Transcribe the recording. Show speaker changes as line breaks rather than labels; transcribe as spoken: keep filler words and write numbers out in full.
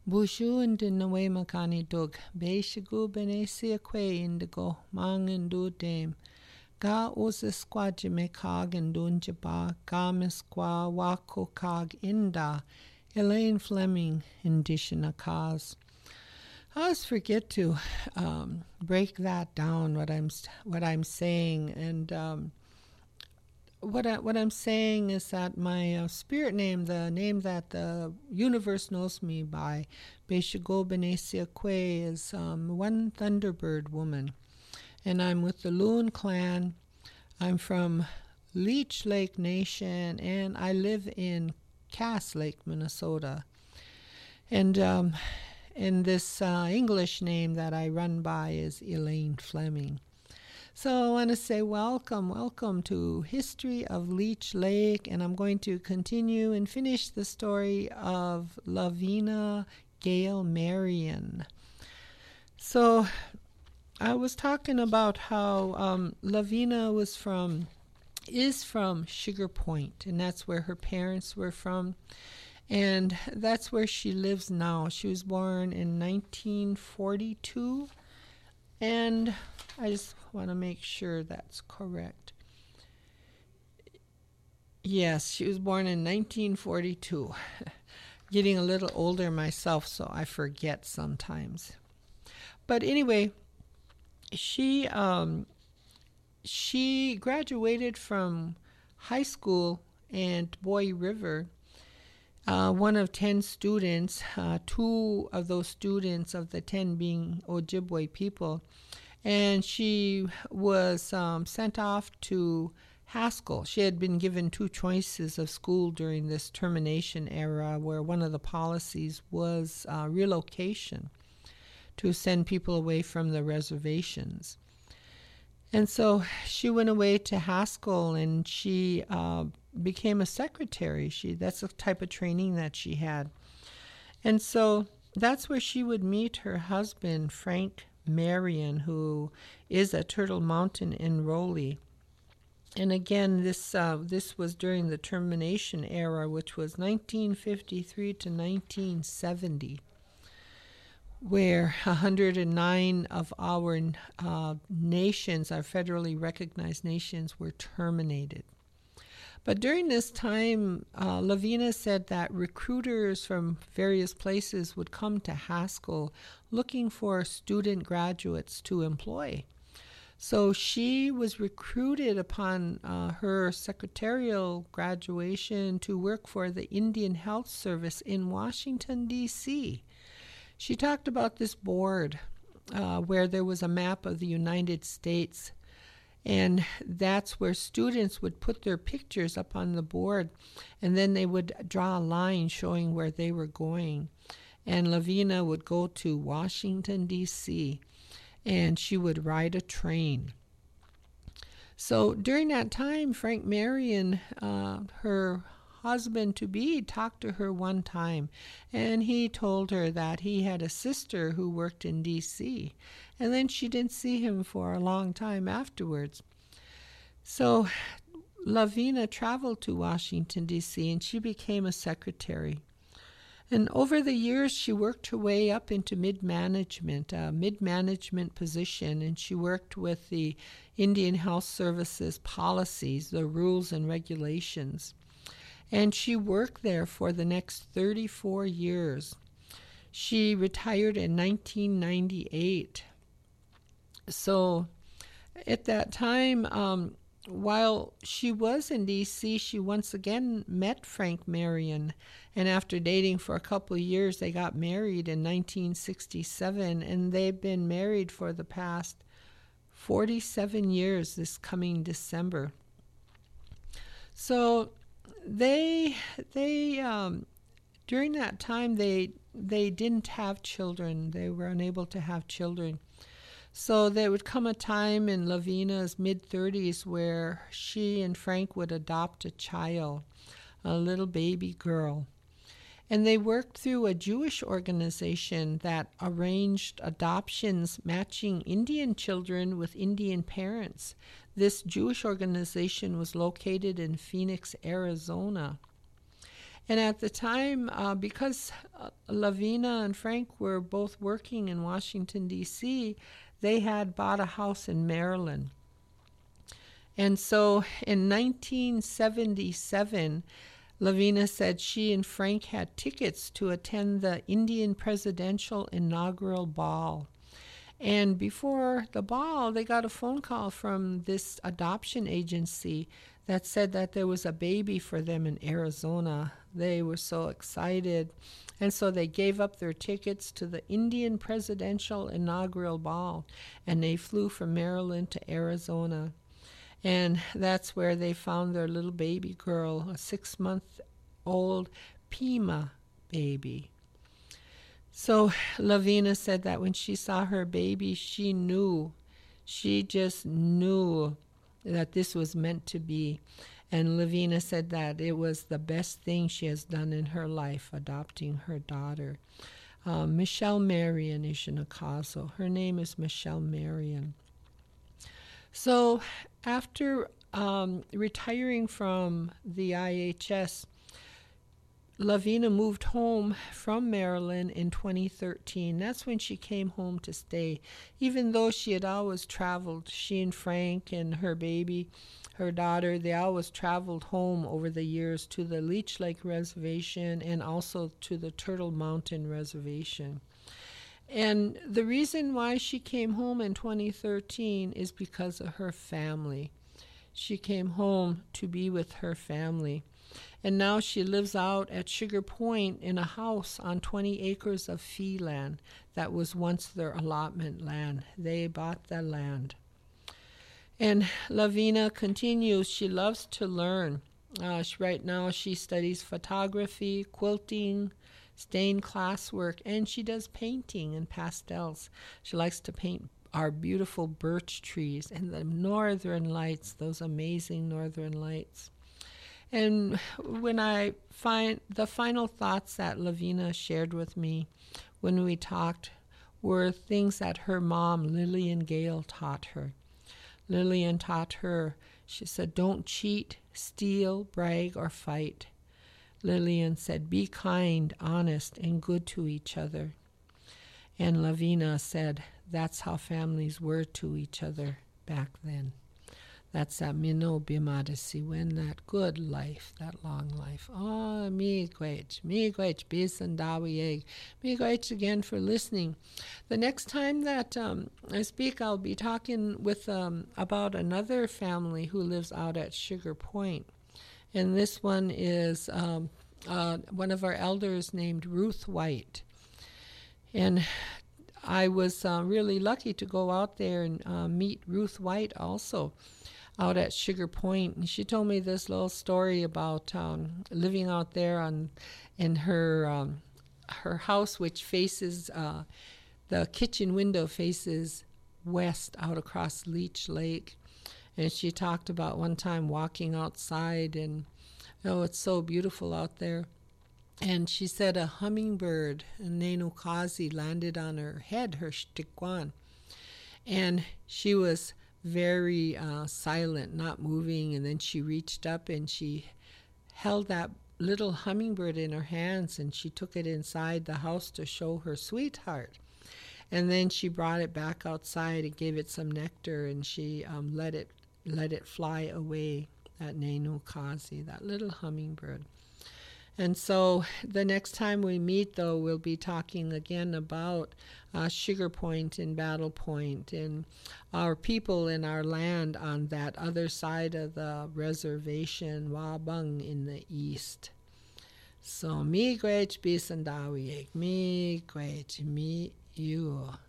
Bushu and Nawe Makani Dug, Beishigu Benesia Que Indigo, Mang and Do Dame. Ga Osa Squajime Cog and Dunjaba, Gamisqua Wako Cog Inda, Elaine Fleming, Indishina Cause. I always forget to um, break that down, what I'm what I'm saying, and um, what I, what I'm saying is that my uh, spirit name, the name that the universe knows me by, Beishigo Benesia Que, is um, one Thunderbird woman, and I'm with the Loon clan. I'm from Leech Lake Nation, and I live in Cass Lake, Minnesota, and um, and this uh, English name that I run by is Elaine Fleming. So I want to say welcome, welcome to History of Leech Lake, and I'm going to continue and finish the story of Lavina Gale Marion. So I was talking about how um, Lavina was from, is from Sugar Point, and that's where her parents were from. And that's where she lives now. She was born in nineteen forty-two, and I just want to make sure that's correct. Yes, she was born in nineteen forty-two. Getting a little older myself, so I forget sometimes. But anyway, she um, she graduated from high school at Boy River. Uh, one of ten students, uh, two of those students of the ten being Ojibwe people, and she was um, sent off to Haskell. She had been given two choices of school during this termination era, where one of the policies was uh, relocation to send people away from the reservations. And so she went away to Haskell, and she uh, became a secretary. She that's the type of training that she had. And so that's where she would meet her husband, Frank Marion, who is at Turtle Mountain enrollee. And again, this uh, this was during the termination era, which was nineteen fifty-three to nineteen seventy, where one hundred nine of our uh, nations, our federally recognized nations, were terminated. But during this time, uh, Lavina said that recruiters from various places would come to Haskell looking for student graduates to employ. So she was recruited upon uh, her secretarial graduation to work for the Indian Health Service in Washington, D C She talked about this board uh, where there was a map of the United States, and that's where students would put their pictures up on the board, and then they would draw a line showing where they were going. And Lavina would go to Washington, D C, and she would ride a train. So during that time, Frank Marion, uh, her husband-to-be, talked to her one time, and he told her that he had a sister who worked in D C, and then she didn't see him for a long time afterwards. So Lavina traveled to Washington, D C, and she became a secretary. And over the years, she worked her way up into mid-management, a mid-management position, and she worked with the Indian Health Services policies, the rules and regulations. And she worked there for the next thirty-four years. She retired in nineteen ninety-eight. So at that time, um, while she was in D C, she once again met Frank Marion. And after dating for a couple of years, they got married in nineteen sixty-seven. And they've been married for the past forty-seven years this coming December. So they they um, during that time they they didn't have children. They were unable to have children. So there would come a time in Lavina's mid-thirties where she and Frank would adopt a child, a little baby girl. And they worked through a Jewish organization that arranged adoptions matching Indian children with Indian parents. This Jewish organization was located in Phoenix, Arizona. And at the time, uh, because uh, Lavina and Frank were both working in Washington, D C, they had bought a house in Maryland. And so in nineteen seventy-seven, Lavina said she and Frank had tickets to attend the Indian presidential inaugural ball. And before the ball, they got a phone call from this adoption agency that said that there was a baby for them in Arizona. They were so excited. And so they gave up their tickets to the Indian presidential inaugural ball, and they flew from Maryland to Arizona. And that's where they found their little baby girl, a six-month-old Pima baby. So Lavina said that when she saw her baby, she knew, she just knew that this was meant to be. And Lavina said that it was the best thing she has done in her life, adopting her daughter. Um, Michelle Marion Ishinakazo. Her name is Michelle Marion. So after um, retiring from the I H S, Lavina moved home from Maryland in twenty thirteen. That's when she came home to stay. Even though she had always traveled, she and Frank and her baby, her daughter, they always traveled home over the years to the Leech Lake Reservation and also to the Turtle Mountain Reservation. And the reason why she came home in twenty thirteen is because of her family. She came home to be with her family. And now she lives out at Sugar Point in a house on twenty acres of fee land that was once their allotment land. They bought the land. And Lavina continues, she loves to learn. Uh, she, right now she studies photography, quilting, stained glass work, and she does painting and pastels. She likes to paint our beautiful birch trees and the northern lights, those amazing northern lights. And when I find the final thoughts that Lavina shared with me when we talked were things that her mom, Lillian Gale, taught her. Lillian taught her, she said, don't cheat, steal, brag, or fight. Lillian said, be kind, honest, and good to each other. And Lavina said, that's how families were to each other back then. That's that mino bimadasi, when that good life, that long life. Oh, mi gwech, mi gwech, bisan dawi egg. Mi gwech again for listening. The next time that um, I speak, I'll be talking with um, about another family who lives out at Sugar Point. And this one is um, uh, one of our elders named Ruth White. And I was uh, really lucky to go out there and uh, meet Ruth White also out at Sugar Point. And she told me this little story about um, living out there on in her um, her house, which faces, uh, the kitchen window faces west out across Leech Lake. And she talked about one time walking outside, and oh, it's so beautiful out there. And she said a hummingbird, a Nenukazi, landed on her head, her shtikwan. And she was very uh, silent, not moving, and then she reached up and she held that little hummingbird in her hands, and she took it inside the house to show her sweetheart. And then she brought it back outside and gave it some nectar, and she um, let it let it fly away, that Nenukazi, that little hummingbird. And so the next time we meet, though, we'll be talking again about uh, Sugar Point and Battle Point and our people in our land on that other side of the reservation, Wabung in the east. So, mi gwech bisandawi, mi gwech mi you.